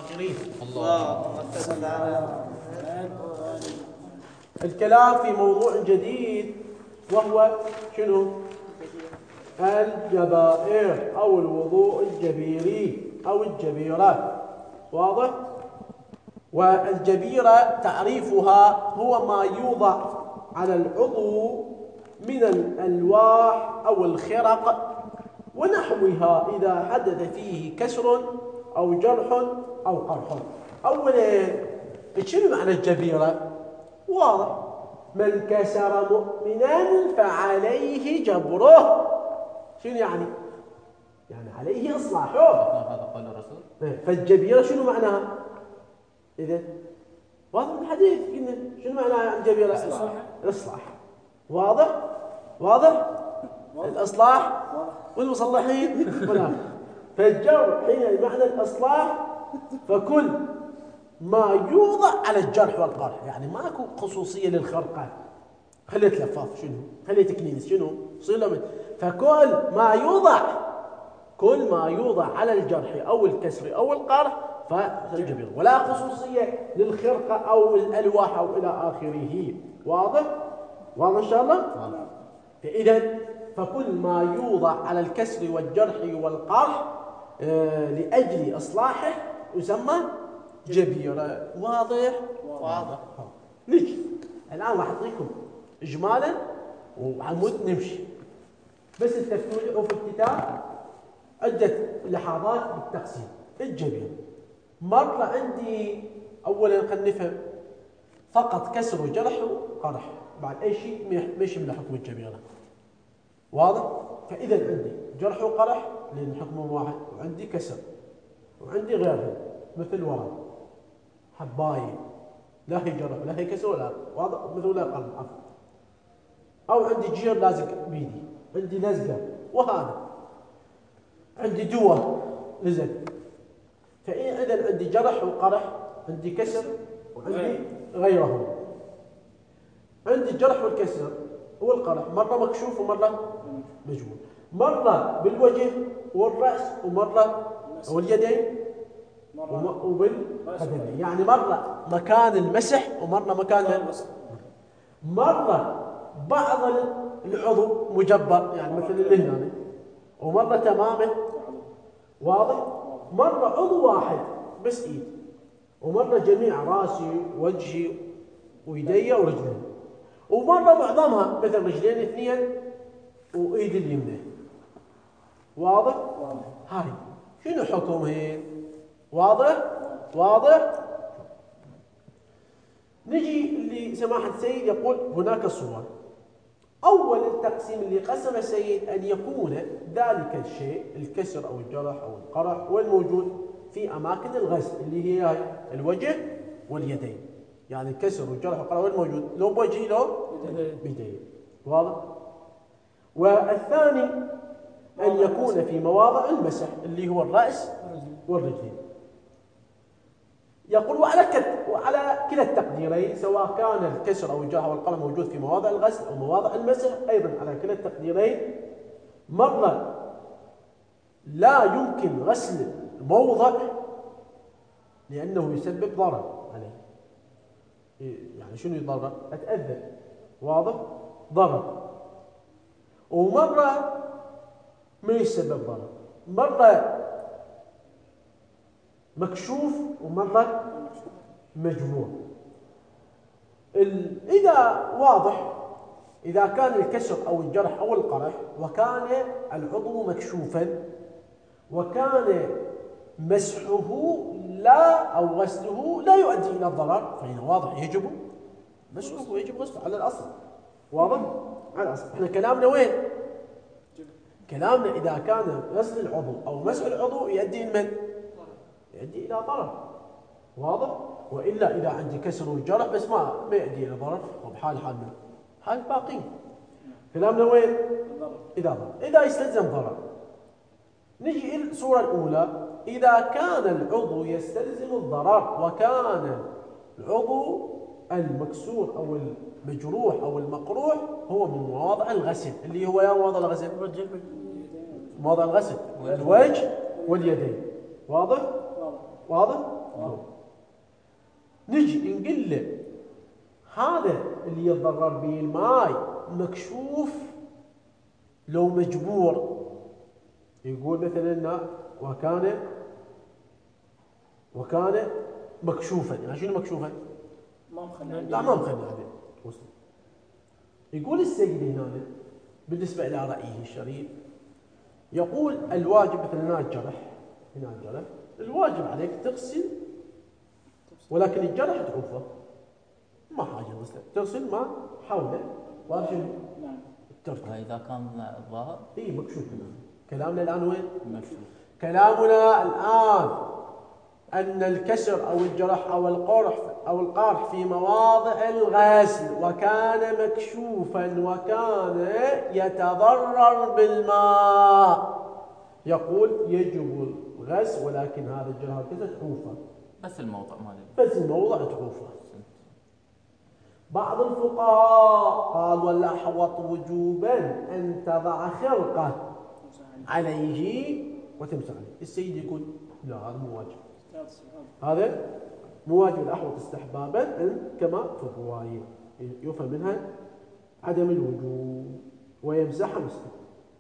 الخاسرين. الله. الكلام في موضوع جديد وهو شنو؟ الجبائر أو الوضوء الجبيري أو الجبيرة. واضح؟ والجبيرة تعريفها هو ما يوضع على العضو من الألواح أو الخرق ونحوها إذا حدث فيه كسر أو جرح أو قرح. أولا شنو معنى الجبيرة؟ واضح، من كسر مؤمنا فعليه جبره. شنو يعني؟ يعني عليه إصلاحه. هذا قال الرسول. فالجبيرة شنو معناها؟ إذا واضح الحديث قلنا شنو معناها الجبيرة؟ الإصلاح. واضح؟ واضح؟ الإصلاح والمصلحين ولا. فالجرح حين معنى الإصلاح فكل ما يوضع على الجرح والقرح، يعني ماكو خصوصية للخرقة. خليه لفاف شنو؟ خليه تكنيس شنو؟ صلة. فكل ما يوضع، كل ما يوضع على الجرح أو الكسر أو القرح فالجبير، ولا خصوصية للخرقة أو الألواح أو إلى آخره. واضح؟ واضح إن شاء الله؟ فإذا فكل ما يوضع على الكسر والجرح والقرح لأجل إصلاحه يسمى جبيرة. واضح؟ واضح. نجي الآن راح أعطيكم إجمالا وعمود نمشي، بس التفتيح في الكتاب عدة لحظات بالتقسيم. الجبيرة مرة عندي أولا خلينا نفهم فقط كسر وجرح وقرح، بعد أي شيء ما يشمل حكم الجبيرة. واضح؟ فإذا عندي جرح وقرح لأن حكمهم واحد، وعندي كسر، وعندي غيرها مثل ورم حباية لا هي جرح لا هي كسر ولا واضح مثل لا قلب عفوا، أو عندي جير لازق بيدي، عندي لزقة، وهذا عندي دواء لزق. فإذا عندي جرح وقرح، عندي كسر وعندي غيرهم. عندي الجرح والكسر والقرح مرة مكشوف ومرة مجمول، مرة بالوجه والرأس ومرة واليدين وبالقدمين، يعني مرة مكان المسح ومرة مكان مرة بعض العضو مجبر يعني مثل اللي هنا، ومرة تمامه. واضح؟ مرة عضو واحد بس ايد، ومرة جميع راسي وجهي ويدي ورجلي، ومرة معظمها مثل رجلين اثنين وايد اليمنى. واضح؟ هاي شنو حكمهن؟ واضح؟ واضح؟ نجي لسماحة السيد يقول هناك صور. أول التقسيم اللي قسم السيد أن يكون ذلك الشيء الكسر أو الجرح أو القرح والموجود في أماكن الغسل اللي هي الوجه واليدين، يعني الكسر والجرح والقرح والموجود لو بوجهي لو بيدي. واضح؟ والثاني أن يكون في مواضع المسح اللي هو الرأس والرجلين. يقول وعلى كلا التقديرين سواء كان الكسر أو الجرح والقرح موجود في مواضع الغسل أو مواضع المسح، أيضا على كلا التقديرين مرة لا يمكن غسل موضع لأنه يسبب ضرر عليه. يعني شنو يضرر؟ أتأذى. واضح؟ ضرر. ومرة ما يسبب ضرر، مرة مكشوف ومرة مجموع. إذا واضح، إذا كان الكسر أو الجرح أو القرح وكان العضو مكشوفا وكان مسحه لا أو غسله لا يؤدي إلى الضرر فإنه واضح يجب مسحه ويجب غسله على الأصل. واضح؟ على الأصل. احنا كلامنا وين؟ كلامنا إذا كان غسل العضو أو مسح العضو يؤدي لمن؟ يؤدي إلى ضرر. واضح؟ وإلا إذا عندي كسر وجرح بس ما يؤدي إلى ضرر وبحال حال من حال باقي. كلامنا وين؟ إذا ضرر، إذا يستلزم ضرر. نجي إلى الصورة الأولى، إذا كان العضو يستلزم الضرر وكان العضو المكسور أو المجروح أو المقروح هو من مواضع الغسل اللي هو يا مواضع الغسل؟ مواضع الغسل الوجه واليدين. واضح؟ واضح؟ نجي نقول له هذا اللي يتضرر به الماء مكشوف لو مجبور. يقول مثلا وكان مكشوفا. يعني شنو مكشوفا؟ لا ما مخلي عليه. يقول السيد هنا بالنسبة إلى رأيه الشريف، يقول الواجب مثلا هنا الجرح الواجب عليك تغسل، ولكن الجرح تعوفه ما حاجة غسله، تغسل ما حوله وارجل الترك. إذا كان الظاهر مكشوف. كلامنا الآن وين؟ مكشوف. كلامنا الآن أن الكسر أو الجرح أو القرح في مواضع الغسل وكان مكشوفا وكان يتضرر بالماء، يقول يجب الغسل، ولكن هذا الجرح والكسر تعوفه. بس الموضع ماله. بس الموضع تعوفه. بعض الفقهاء قال والأحوط وجوبا أن تضع خرقة عليه وتمسح عليه. السيد يقول لا هذا مو واجب، هذا مو واجب، الأحوط استحبابا كما في الرواية يفهم منها عدم الوجوب ويمسح مسح.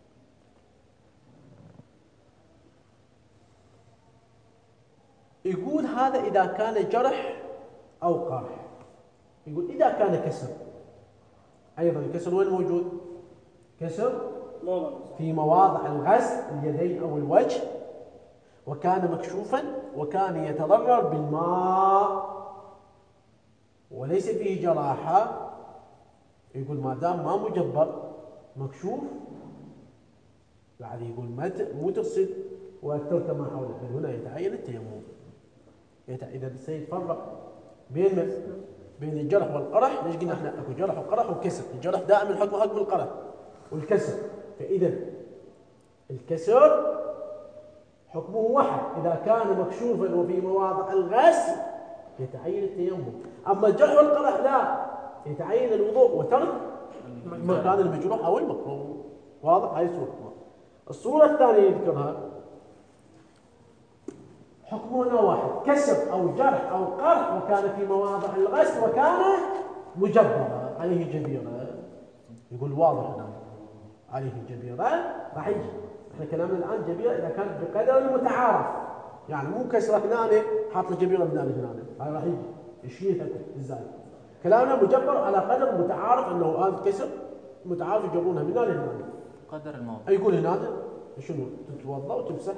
يقول هذا إذا كان جرح أو قرح. يقول إذا كان كسر، أيضا الكسر وين موجود؟ كسر في مواضع الغسل اليدين أو الوجه وكان مكشوفا وكان يتضرر بالماء وليس فيه جراحة. يقول ما دام ما مجبر مكشوف بعد يقول مو تغسل وترك ما حوله، بل هنا يتعين التيمم. إذا السيد فرق بين الجرح والقرح. ليش قلنا احنا اكو جرح وقرح وكسر؟ الجرح دائما حكم القرح والكسر، فإذا الكسر حكمه واحد إذا كان مكشوفا وفي مواضع الغسل يتعين التيمم. أما الجرح والقرح لا، يتعين الوضوء وترك مكان المجروح أو المكروه. واضح؟ هاي صورة. الصورة الثانية يذكرها حكمنا واحد، كسر أو جرح أو قرح وكان في مواضع الغسل وكان مجبرا عليه جبيرة. يقول واضح هنا عليه جبيرة راح يجي. احنا كلامنا الآن جبيرة إذا كانت بقدر المتعارف، يعني مو كسرة هنا حاط له جبيرة من هنا، هاي راح يجي يشيلها ازاي. كلامنا مجبر على قدر متعارف انه هذا الكسر متعارف يجرونها من هنا لهنا قدر الموضوع. يقول هنا شنو؟ تتوضا وتمسح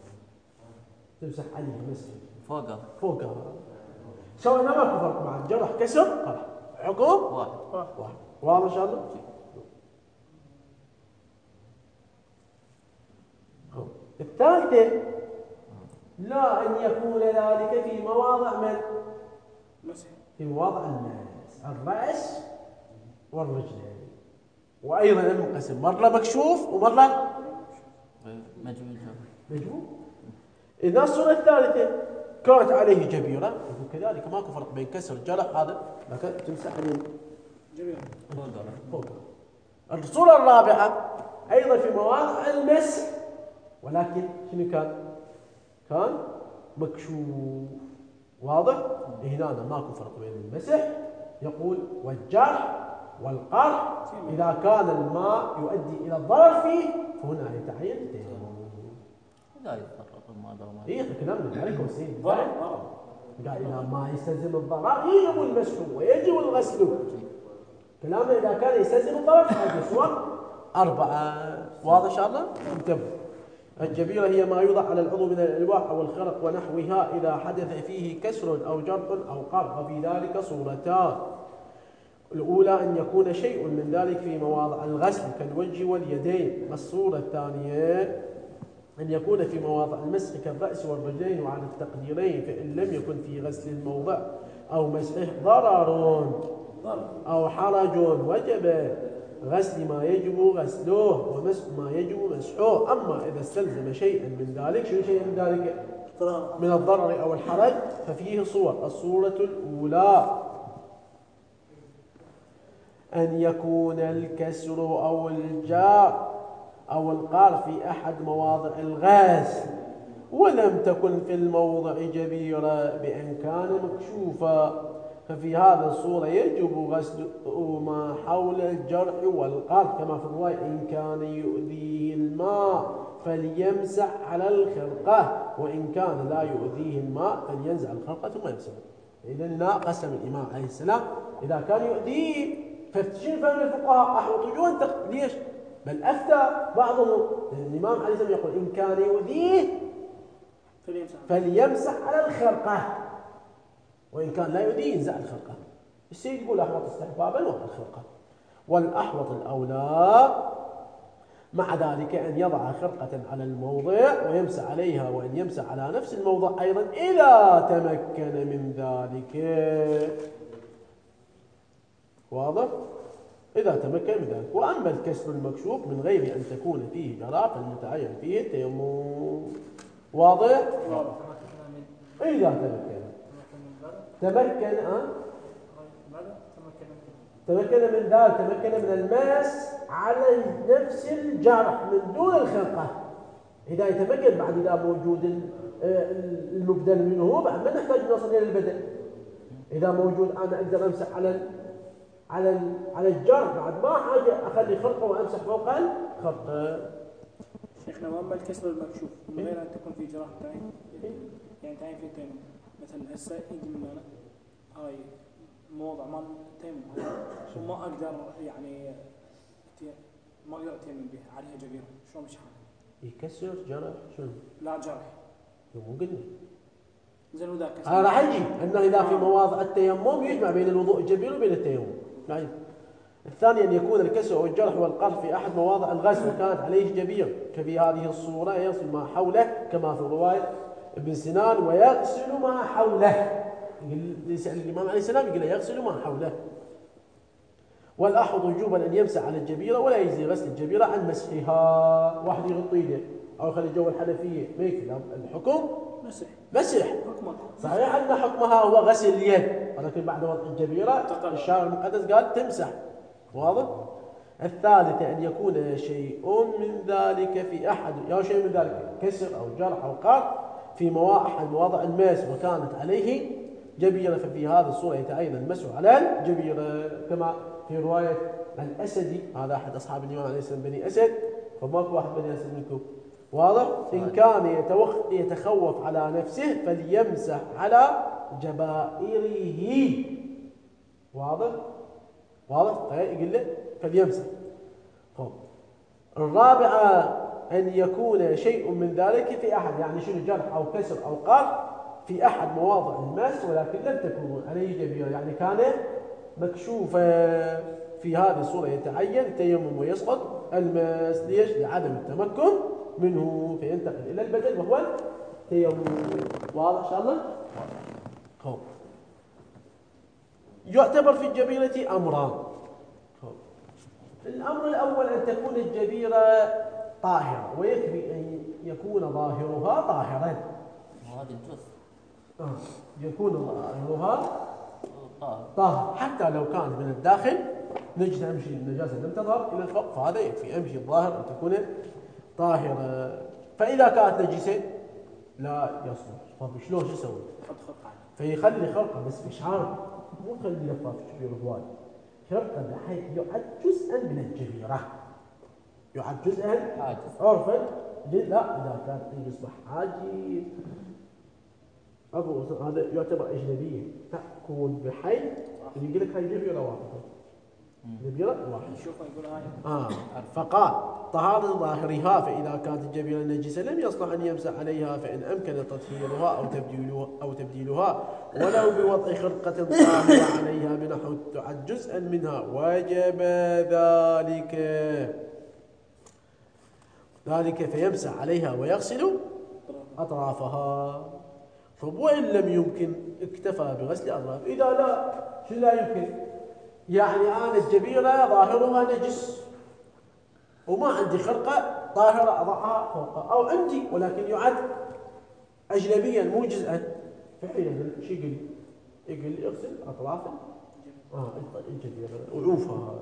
عليه مسح فوقها سواء ما اكو فرق مع الجرح كسر قرح، حكم واحد. واضح ان شاء الله؟ الثالثة لا أن يكون ذلك في مواضع في مواضع الرأس والرجلين، وأيضا المنقسم مرة مكشوف ومرة مجبور. إذا الصورة الثالثة كانت عليه جبيرة يقول كذلك ماكو فرق بين كسر جرح هذا لكن تمسح جبيرة فوق. الصورة الرابعة أيضا في مواضع المسح ولكن شنو كان مكشوف. واضح؟ هنا ماكو فرق بين المسح. يقول والجرح والقرح إذا كان الماء يؤدي إلى الضرر فيه فهنا يتعين التيمم. لا يضرر الماء دوما. احنا كلامنا عليكم السيد قال إذا ما يستلزم الضرر يجب المسح ويجب الغسل. كلامنا إذا كان يستلزم الضرر هذه صور 4. واضح إن شاء الله؟ انتبهوا. الجبيرة هي ما يوضع على العضو من الألواح أو الخرق ونحوها إذا حدث فيه كسر أو جرح أو قرح، وفي ذلك صورتان. الأولى أن يكون شيء من ذلك في مواضع الغسل كالوجه واليدين. الصورة الثانية أن يكون في مواضع المسح كالرأس والرجلين وعلى التقديرين، فإن لم يكن في غسل الموضع أو مسحه ضرر أو حرج وجب غسل ما يجب غسله ومسح ما يجب مسحه. أما إذا استلزم شيئا من ذلك، شو شيئا من ذلك؟ من الضرر أو الحرج ففيه صور. الصورة الأولى أن يكون الكسر أو الجار أو القار في أحد مواضع الغسل ولم تكن في الموضع جبيرة بأن كان مكشوفا، ففي هذا الصورة يجب غسل ما حول الجرح والقرح، كما في الرواية إن كان يؤذيه الماء فليمسح على الخرقة، وإن كان لا يؤذيه الماء فلينزع الخرقة ثم يمسح. إذن قسم الإمام عليه السلام إذا كان يؤذيه، فشنو فهم الفقهاء أحوط وجوه ليش؟ بل أفتى بعضهم الإمام عليه السلام يقول إن كان يؤذيه فليمسح على الخرقة، وإن كان لا يؤذيه ينزع الخرقة. السيد يقول أحوط استحبابا وهو الخرقة، والأحوط الأولى مع ذلك أن يضع خرقة على الموضع ويمسح عليها، وأن يمسح على نفس الموضع أيضا إذا تمكن من ذلك. واضح؟ إذا تمكن من ذلك. وأما الكسر المكشوف من غير أن تكون فيه جراح فالمتعين فيه التيمم. واضح؟ إذا تمكن تمكن من ذلك، تمكن من الماس على نفس الجرح من دون الخرقة. إذا يتمكن بعد إذا موجود المبدل منه بعد ما نحتاج نوصل إلى البدل. إذا موجود أنا أقدر أمسح على الجرح بعد ما حاجة أخلي خرقة وأمسح فوق الخرقة. شيخنا وأما الكسر المكشوف من غير أن تكون في جراح تعين، يعني تعين في التيمم مثلا هسه يجي من هنا هاي موضع مال التيمم وما أقدر يعني ما أقدر أتيمم به عليها جبيرة، شلون مش حال؟ يكسر جرح شنو؟ لا جرح. مو قلنا. زين وذاك. راح يجي أنه إذا في مواضع التيمم يجمع بين الوضوء الجبير وبين التيمم. نعم. الثاني أن يكون الكسر أو الجرح والقرح في أحد مواضع الغسل وكانت عليه جبير، ففي هذه الصورة يغسل ما حوله كما في رواية ابن سنان ويغسل ما حوله. يسأل الإمام عليه السلام يقول يغسل ما حوله. والأحوط وجوبا أن يمسح على الجبيرة ولا يجزي غسل الجبيرة عن مسحها. واحد يغطي يده أو يخلي جو الحنفية ما يكفي الحكم مسح. صحيح أن حكمها هو غسل اليد، ولكن بعد وضع الجبيرة الشارع المقدس قال تمسح. واضح؟ الثالثة أن يكون شيء من ذلك في أحد شيء من ذلك كسر أو جرح أو قرح في أحد مواضع الماس وكانت عليه جبيرة، ففي هذه الصورة يتعين المسح على الجبيرة كما في رواية الأسدي، هذا أحد أصحاب الإمام عليه السلام بني أسد، فماكو واحد بني أسد منكم. واضح؟ إن كان يتخوف على نفسه فليمسح على جبائره. واضح؟ يقول له فليمسح. الرابعة أن يكون شيء من ذلك في أحد، يعني شنو جرح أو كسر أو قرح في أحد مواضع المس ولكن لم تكن عليه جبيرة، يعني كان مكشوفة. في هذه الصورة يتعين التيمم ويسقط المس. ليش؟ لعدم التمكن منه فينتقل إلى البدل وهو التيمم. واضح إن شاء الله؟ يعتبر في الجبيرة أمران. الأمر الأول أن تكون الجبيرة طاهرة، ويكفي أن يكون ظاهرها طاهرا. وهذا الجزء يكون ظاهرها طاهر حتى لو كان من الداخل نجد أمشي النجاسة لم تظهر إلى الفوق، فهذا يكفي أمشي الظاهر أن تكون طاهرة. فإذا كانت نجسة لا يصلح. طب شلون شو يسوي؟ فيخلي خرقة بس مش عارف، مو خلي لفاف كبير هواي، خرقة بحيث يعد جزءا من الجبيرة، يعد جزءا عرفا. لا إذا كان يصبح حاجي هذا يعتبر أجنبية، تكون بحيث يقول لك هاي جبيرة واحدة، جبيرة واحدة. فقال طهارة ظاهرها، فإذا كانت الجبيرة نجسة لم يصلح أن يمسح عليها، فإن أمكن تطهيرها أو تبديلها ولو بوضع خرقة طاهرة عليها بنحو تعد جزءا منها وجب ذلك فيمسح عليها ويغسل أطرافها. وإن لم يمكن اكتفى بغسل أطراف. إذا لا شو لا يمكن؟ يعني أنا الجبيرة ظاهرها نجس وما عندي خرقة طاهرة أضعها فوقها، أو عندي ولكن يعد أجنبيا مو جزءا، فحينئذ شو يقول لي اغسل أطراف الجبيرة وعوفها.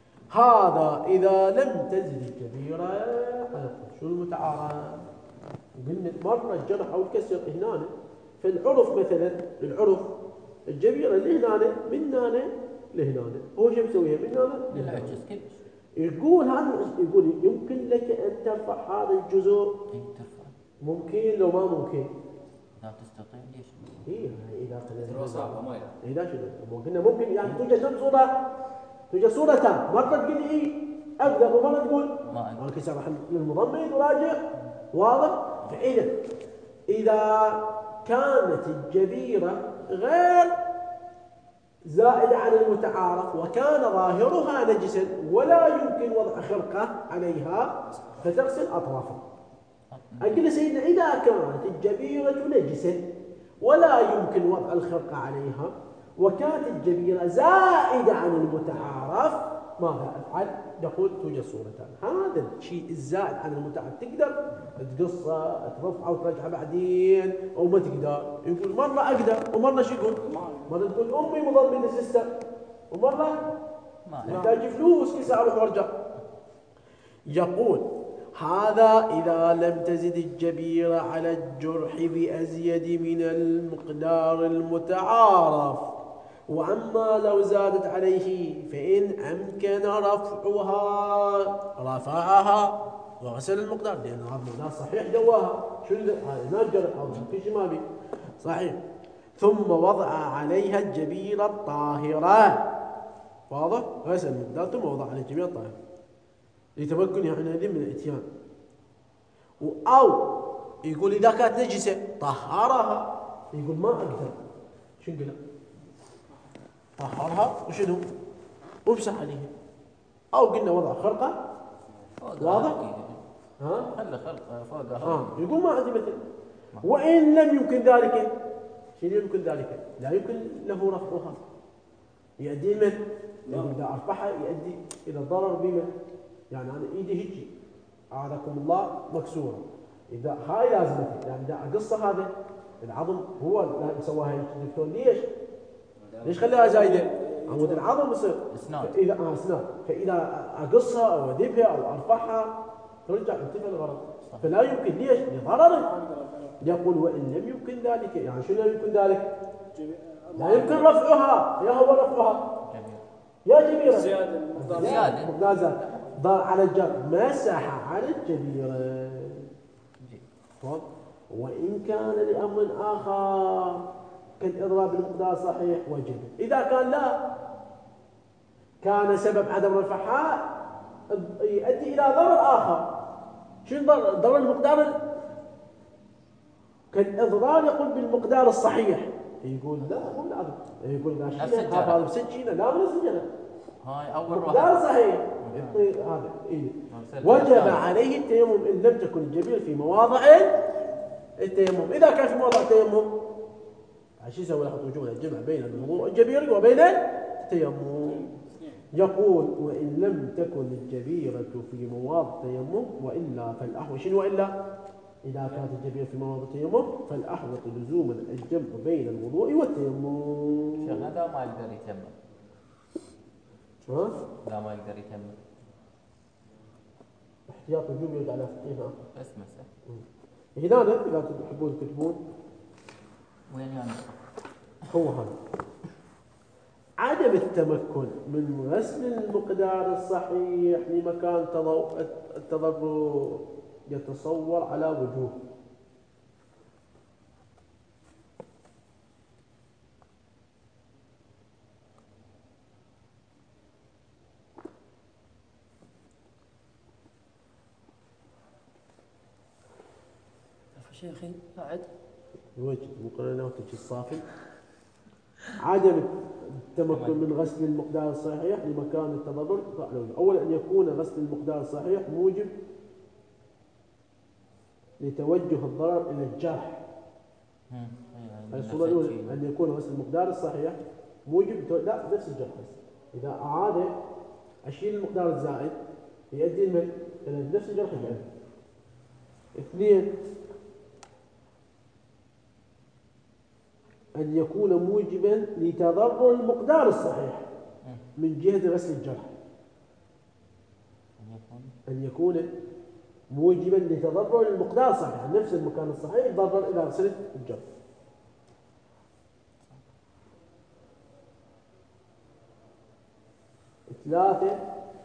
هذا إذا لم تزل الجبيرة على شو المتعارف. قلنا مرة الجرح أو الكسر هنا في العرف مثلا العرف الجبيرة اللي هنا من هنا لهنا هو شو مسويها من هنا لهنا يقول هذا يقول يمكن لك أن ترفع هذا الجزء ترفع ممكن لو ما ممكن لا تستطيع ليش؟ إيه إذا صعبة ما إذا شنو قلنا ممكن يعني توجد كم صورة توجد صورتان مرة تقول إيه أقدر ومرة تقول ما كسر للمضمن وراجع واضح فإذا إذا كانت الجبيرة غير زائدة عن المتعارف وكان ظاهرها نجسا ولا يمكن وضع خرقة عليها فتغسل أطرافها. أقول سيدنا إذا كانت الجبيرة نجسا ولا يمكن وضع الخرقة عليها وكانت الجبيرة زائدة عن المتعارف ماذا أفعل؟ نقول توجد صورتان. هذا الشيء الزائد عن المتعارف تقدر تقصه ترفعه وترجعه بعدين أو ما تقدر. يقول مرة أقدر ومرة شو يقول؟ مرة تقول أمي مضمنة سيستر ومرة يحتاج فلوس كيس أروح وارجع. يقول هذا إذا لم تزد الجبيرة على الجرح بأزيد من المقدار المتعارف. وأما لو زادت عليه فإن أمكن رفعها وغسل المقدار لأن هذا المقدار صحيح جواها شو هذا ناجر أو في شيء ما بي صحيح. ثم وضع عليها الجبيرة الطاهرة واضح غسل المقدار ثم وضع عليها الجبيرة الطاهرة لتمكنها حينئذ من الإتيان. أو يقول إذا كانت نجسة طهرها يقول ما أقدر شو نقول طهرها وشنو وامسح عليها. أو قلنا وضع خرقة واضح خلي خرقة فوقها يقول ما عندي مثل. وإن لم يمكن ذلك شنو يمكن ذلك لا يمكن له رفعها يؤدي من يقول إذا أرفعها يؤدي إلى الضرر بمن يعني أنا إيدي هيجي أعاذكم الله مكسورة إذا هاي لازمتي يعني إذا أقصها هذا العظم هو لا سواها الدكتور ليش خليها زايدة عمود العظم يصير اسنان إذا اسنان فإذا أقصها أو أذبها أو أرفعها ترجع انتفع الغرض فلا يمكن ليش لضرر. يقول وإن لم يمكن ذلك يعني شو لم يمكن ذلك لا يمكن رفعها يا هو رفعها يا جبيرة زيادة مقدار زاد ضار على الجر مسح على الجبيرة. وإن كان لأمر آخر كالإضراب بالمقدار صحيح وجب. إذا كان لا كان سبب عدم رفعها يؤدي إلى ضرر آخر. شنو ضرر المقدار كالإضرار يقول بالمقدار الصحيح يقول لا مو لازم يقول لا شيء هذا بسجينه لا مو سجينه هاي أول مقدار صحيح هذا إيه. وجب عليه التيمم إن لم تكن الجبيرة في مواضع التيمم. إذا كان في مواضع التيمم عشان يسوي يحط وجوه الجمع بين الوضوء الجبير وبين التيمم. يقول وإن لم تكن الجبيرة في مواضع التيمم وإلا فالأحوط شنو وإلا إذا كانت الجبيرة في مواضع التيمم فالأحوط لزوما الجمع بين الوضوء والتيمم. شيخ هذا ما يقدر يتيمم لا ما يقدر يتيمم احتياط وجوب يرجع على فقهنا بس مسح هنا إذا تحبون تكتبون وين يعني هو هذا عدم التمكن من غسل المقدار الصحيح لمكان التضرر يتصور على وجوه. شيخي قاعد وجد مقرنة وتجي الصافي. عدم التمكن من غسل المقدار الصحيح لمكان التضرر. أولا أن يكون غسل المقدار الصحيح موجب لتوجه الضرر إلى الجرح. الصورة الأولى أن يكون غسل المقدار الصحيح موجب لا نفس الجرح بس إذا أعاد أشيل المقدار الزائد يؤدي إلى نفس الجرح الجائز. اثنين أن يكون موجبا لتضرر المقدار الصحيح من جهة غسل الجرح. أن يكون موجبا لتضرر المقدار صحيح، يعني نفس المكان الصحيح يتضرر إلى صلة الجر. 3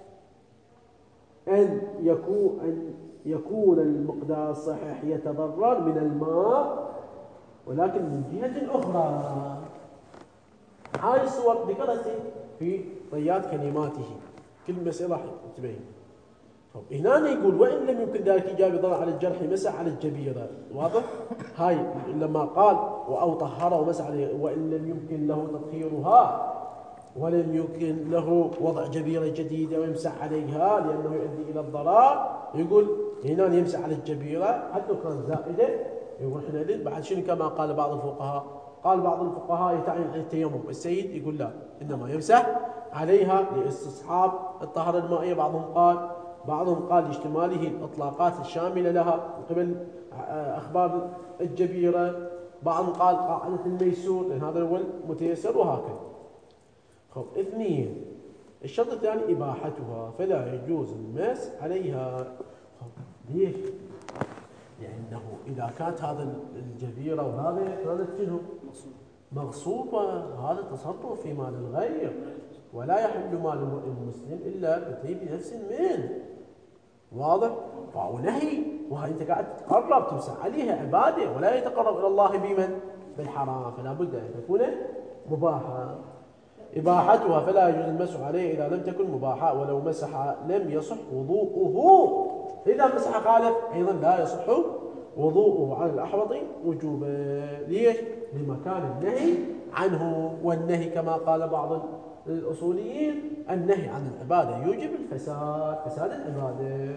أن يكون المقدار الصحيح يتضرر من الماء ولكن من جهة أخرى. هاي الصور ذكرت في طيات كلماته، كل مسألة راح تبين. طب هنا يقول وإن لم يمكن ذلك إيجاب ضرر على الجرح مسح على الجبيرة، واضح؟ هاي لما قال أو طهره ومسح عليه، وإن لم يمكن له تطهيرها ولم يمكن له وضع جبيرة جديدة ويمسح عليها لأنه يؤدي إلى الضرر، يقول هنا يمسح على الجبيرة حتى كانت زائدة. يقول حينئذ بعد شنو كما قال بعض الفقهاء، قال بعض الفقهاء يتعين على التيمم، السيد يقول لا إنما يمسح عليها لاستصحاب الطهارة المائية. بعضهم قال لاشتماله الإطلاقات الشاملة لها من قبل أخبار الجبيرة. بعضهم قال قاعدة الميسور لأن هذا هو المتيسر وهكذا. خب 2 الشرط الثاني إباحتها فلا يجوز المس عليها. ليش؟ لأنه إذا كانت هذا الجبيرة وهذا كانت شنو؟ مغصوبة، هذا تصرف في مال الغير، ولا يحل مال المسلم إلا بطيب نفس منه. واضح؟ فهو نهي، وهي أنت قاعد تقرب تمسح عليها عبادة، ولا يتقرب إلى الله بمن؟ بالحرام، فلا بد أن تكون مباحة. إباحتها فلا يجوز المسح عليه إذا لم تكن مباحة، ولو مسح لم يصح وضوءه. إذا مسح خالف أيضا لا يصح وضوءه على الأحوط وجوبا. ليش؟ لمكان النهي عنه، والنهي كما قال بعض الأصوليين النهي عن العبادة يوجب فساد العبادة.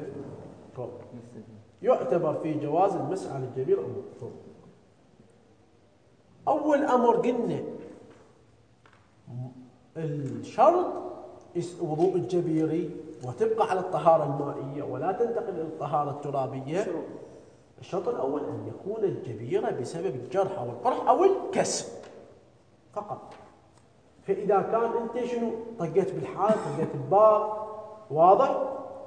يعتبر في جواز المسح على الجبير أمور. أول أمر قلنا الشرط وضوء الجبيري وتبقى على الطهارة المائية ولا تنتقل إلى الطهارة الترابية. الشرط الأول أن يكون الجبيرة بسبب الجرح أو القرح أو الكسر فقط. فإذا كان أنت شنو طقيت بالحال، طقيت الباب، واضح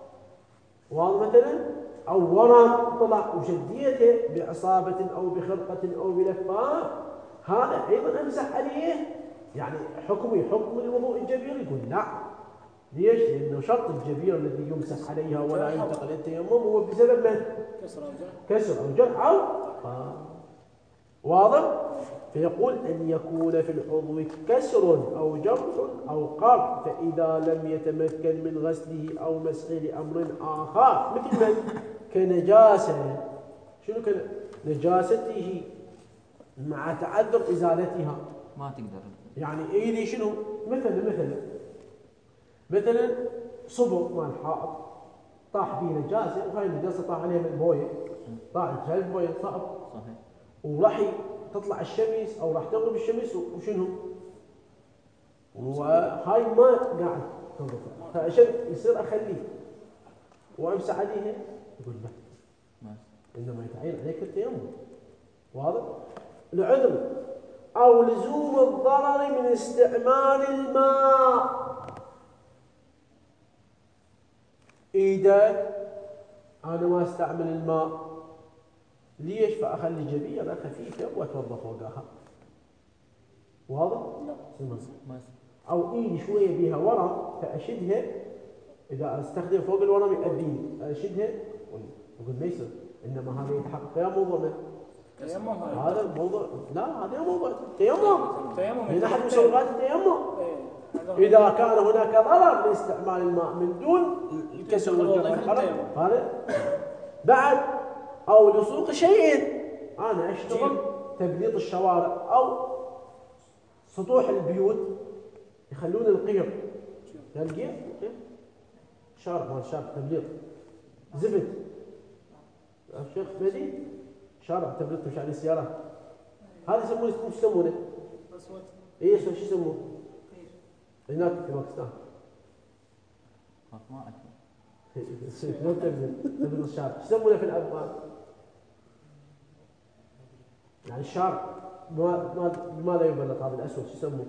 مثلا، أو ورم طلع وشديته بعصابة أو بخرقة أو بلفاف، هذا أيضا أمسح عليه. يعني حكم الوضوء الجبير يقول لا. ليش؟ لأنه شرط الجبير الذي يمسح عليها ولا ينتقل إلى التيمم هو بسبب من؟ كسر أو جرح أو واضح؟ فيقول أن يكون في العضو كسر أو جرح أو قرح، فإذا لم يتمكن من غسله أو مسحه لأمر آخر مثل من؟ كنجاسة. شنو نجاسته مع تعذر إزالتها ما تقدر. يعني إيدي شنو؟ مثلا صبغ مال حائط طاح فيه نجاسة، وهاي النجاسة طاح عليها من بوية، طاحت هاي البوية صعب صحيح، وراح تطلع الشمس أو راح تغرب الشمس وشنو؟ وهاي ما قاعد تنظف، فعشان يصير أخليه وأمسح عليها يقول لا، إنما يتعين عليك التيمم. واضح؟ العذر أو لزوم الضرر من استعمال الماء. إذا أنا ما استعمل الماء ليش؟ فأخلي جبيرة خفيفة وأتوضأ فوقها. واضح؟ لا. أو إيدي شوية بيها ورم فأشدها، إذا أستخدم فوق الورم يأذيني، أشدها وأقول ما يصير، إنما هذا يتحقق يا موضوع هذا الموضوع. لا هذا موضوع التيمم من أحد مسوغات التيمم. إذا كان هناك ضرر لاستعمال الماء من دون الكسر والجرح هذا بعد، أو لصوق شيء، أنا أشتغل تبليط الشوارع أو سطوح البيوت يخلون القير، القير شارع مال شارع تبليط زفت، الشيخ بدي شارع تبليط مش عليه السيارات، هذا يسمونه شو يسمونه؟ ايش شو يسموه؟ هناك في باكستان ما أعرف تبليط الشارع شو يسمونه في الأفغان؟ يعني الشارع ما لا يبلط، هذا الأسود شو يسموه؟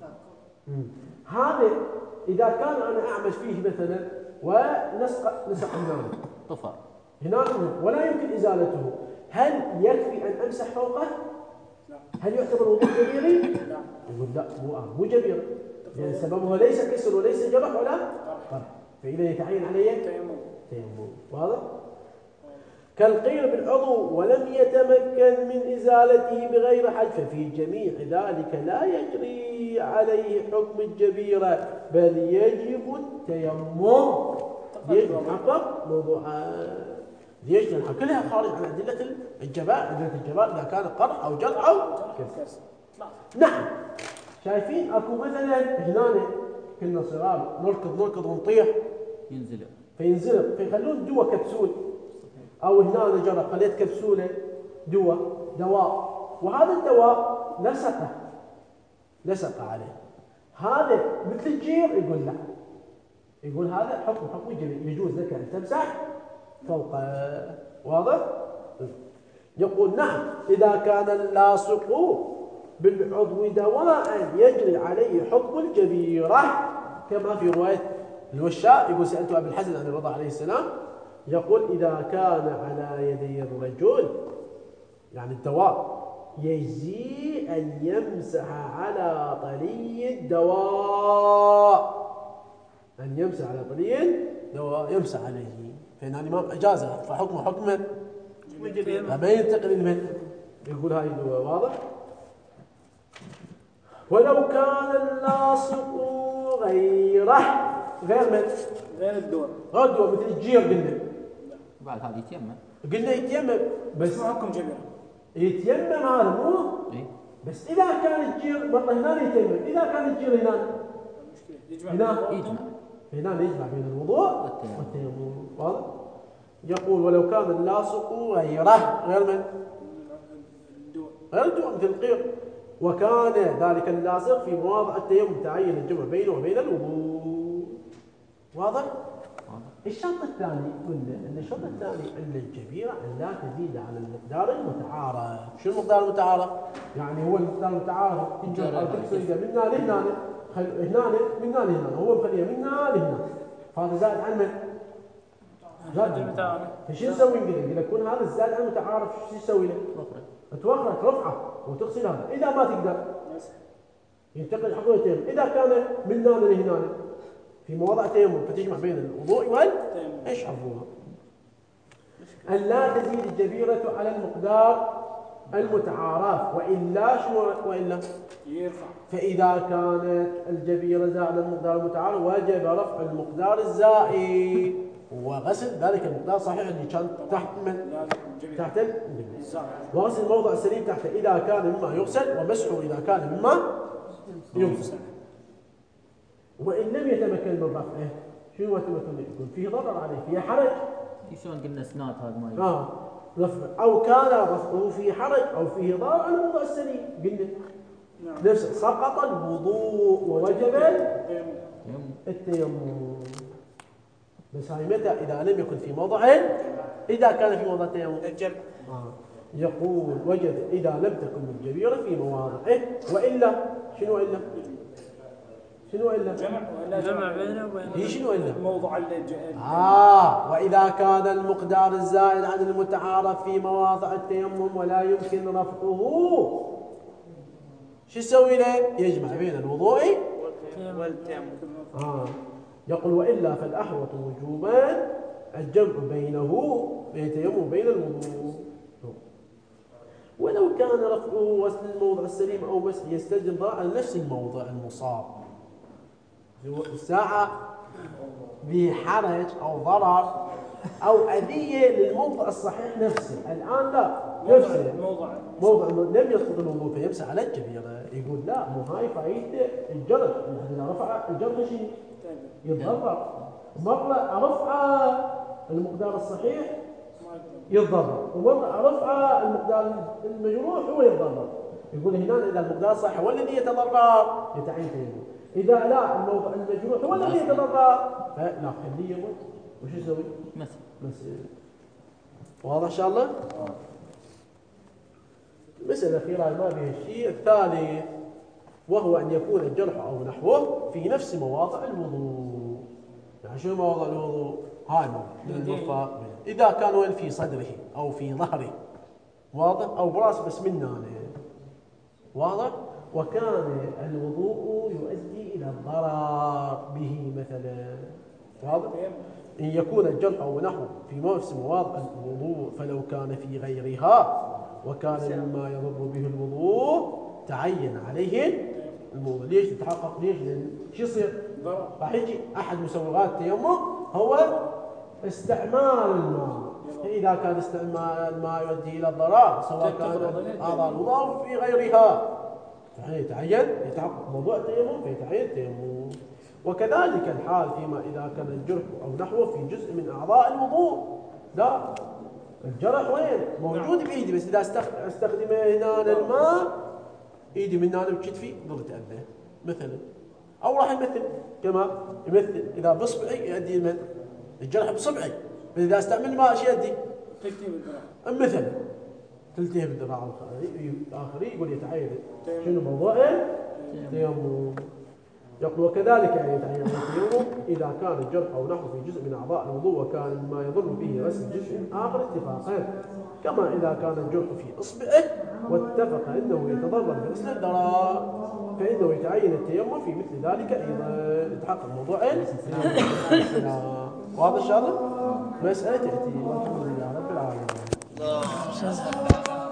هذا إذا كان أنا أعمل فيه مثلا ونسق النار هنا ولا يمكن إزالته، هل يكفي أن أمسح فوقه؟ لا. هل يعتبر وضوء جبيري؟ لا. يقول لا مو جبير، لأن سببه ليس كسر وليس جرح ولا طرح، فإذا يتعين عليه تيمم. واضح؟ كالقيل بالعضو ولم يتمكن من إزالته بغير حد، ففي جميع ذلك لا يجري عليه حكم الجبيرة بل يجب التيمم. يتحقق موضوعا ليش؟ لأنها كلها خارج عن أدلة الجباء. أدلة الجباء إذا كان قرح أو جرح أو كسر. نعم. شايفين أكو مثلا هنا كنا صغار نركض ونطيح فينزلق فيخلون دواء كبسول، أو هنا جرى خليت كبسولة دواء، وهذا الدواء لصق عليه، هذا مثل الجير. يقول لا، يقول هذا حكم جبير، يجوز لك أن تمسح فوق. واضح؟ يقول نعم إذا كان اللاصق بالعضو دواء يجري عليه حكم الجبيرة، كما في رواية الوشاء يقول سألت أبي الحسن عن الرضا عليه السلام، يقول إذا كان على يدي الرجل يعني الدواء يجزي أن يمسح على طلي الدواء، أن يمسح على طلي الدواء يمسح عليه، فإن الإمام أجازه فحكمه حكم ما ينتقل من يقول هاي الدواء. واضح؟ ولو كان اللاصق غير الدواء مثل الجير قلنا بعد هذه يتيمم، قلنا يتيمم بس حكم جبير، يتيمم هذا مو بس إذا كان الجير مرة هنا يتيمم، إذا كان الجير هنا يجمع بين الوضوء والتيمم. واضح؟ يقول ولو كان اللاصق غير من غير الدواء مثل القير، وكان ذلك اللاصق في مواضع التيمم تعين الجمع بينه وبين الوضوء. واضح؟ الشرط الثاني قلنا ان الشرط الثاني ان الجبيرة ان لا تزيد على المقدار المتعارف. شو المقدار المتعارف؟ يعني هو المقدار المتعارف تجر او تكسر منا لهنا، هنا منا لهنا، هو مخليه منا لهنا، فهذا زائد عن من؟ زائد. فشو نسوي؟ نقول يكون هذا الزائد عن المتعارف شو يسوي له؟ توخرك رفعه وتغسل هذا. اذا ما تقدر ينتقل حقه التيمم. اذا كان منا لهنا في مواضع تيمم فتجمع بين الوضوء والتيمم. ايش عرفوها؟ ان لا تزيد الجبيرة على المقدار المتعارف، والا شنو؟ والا يرفع. فاذا كانت الجبيرة زائد المقدار المتعارف وجب رفع المقدار الزائد وغسل ذلك المقدار صحيح اللي كان تحت وغسل الموضع السليم تحته إذا كان مما يغسل، ومسحه إذا كان مما يغسل. وإن لم يتمكن من رفعه شنو يتمكن؟ يكون فيه ضرر عليه، فيه حرج. شلون قلنا سنات هذا ما رفع أو كان رفعه في حرج أو فيه ضرر على الموضع السليم. قلنا نفس سقط الوضوء ووجب التيمم. بس هاي متى؟ إذا لم يكن في موضعين. إذا كان في موضع التيمم يقول وجد إذا لم تكن الجبيرة في مواضعه، وإلا شنو إلا؟ جمع بينه وبين شنو إلا؟ موضع وإذا كان المقدار الزائد عن المتعارف في مواضع التيمم ولا يمكن رفعه شو يسوي له؟ يجمع بين الوضوء والتيمم. يقول وإلا فالأحوط وجوبا الجمع بين التيمم وبين الوضوء. ولو كان رفعه وصل الموضع السليم أو مسح يستلزم ضرر على نفس الموضع المصاب، ساعة بحرج أو ضرر أو أذية للموضع الصحيح نفسه. الآن لا، نفسه موضع لم يسقط الوضوء فيمسح على الجبيرة. يقول لا، مو هاي فايدة الجرح، إذا رفع الجرح شيء يتضرر، مرة رفع المقدار الصحيح يتضرر، ومرة رفع المقدار المجروح هو يتضرر. يقول هنا إذا المقدار صحيح هو الذي يتضرر يتعين تيمم، إذا لا الموضع المجروح هو الذي يتضرر فلا خليه يموت. وش يسوي؟ مسح. واضح إن شاء الله؟ المسألة الأخيرة ما فيها الشيء الثالث، وهو أن يكون الجرح أو نحوه في نفس مواضع الوضوء. يعني شنو موضع الوضوء؟ هاي من المرفق. إذا كان وين في صدره أو في ظهره، واضح؟ أو براس بس من هنا، واضح؟ وكان الوضوء يؤدي إلى الضرر به مثلا، واضح؟ إن يكون الجرح أو نحو في موسم مواضع الوضوء فلو كان في غيرها وكان مما يضر به الوضوء تعين عليه الموضوع. ليش يتحقق؟ ليش؟ لأن شو يصير؟ راح يجي أحد مسوغات التيمم هو استعمال الماء. إذا كان استعمال الماء يؤدي إلى الضرر سواء كان أعضاء الوضوء أو في غيرها، يتعين يتحقق موضوع التيمم فيتعين التيمم. وكذلك الحال فيما إذا كان الجرح أو نحوه في جزء من أعضاء الوضوء. لا، الجرح وين؟ موجود بإيدي، بس إذا استخدم هنا الماء إيدي من هنا بكتفي ضل تأذى مثلا، أو راح يمثل كما يمثل إذا بصبعي يؤدي الجرح بصبعي، بس إذا استعمل ماء ايش يؤدي؟ تلتهب الذراع مثلا، تلتهب الذراع. الآخر يقول يتعين شنو موضوع التيمم. يقول وكذلك يعني يتعين التيمم إذا كان الجرح أو نحو في جزء من أعضاء الوضوء وكان ما يضر به غسل جزء آخر اتفاقا، كما إذا كان الجرح في إصبعه واتفق أنه يتضرر بغسل الذراع فإنه يتعين التيمم في مثل ذلك أيضا يتحقق موضوعين. واضح إن شاء الله؟ مسألة تأتي والحمد لله رب العالمين.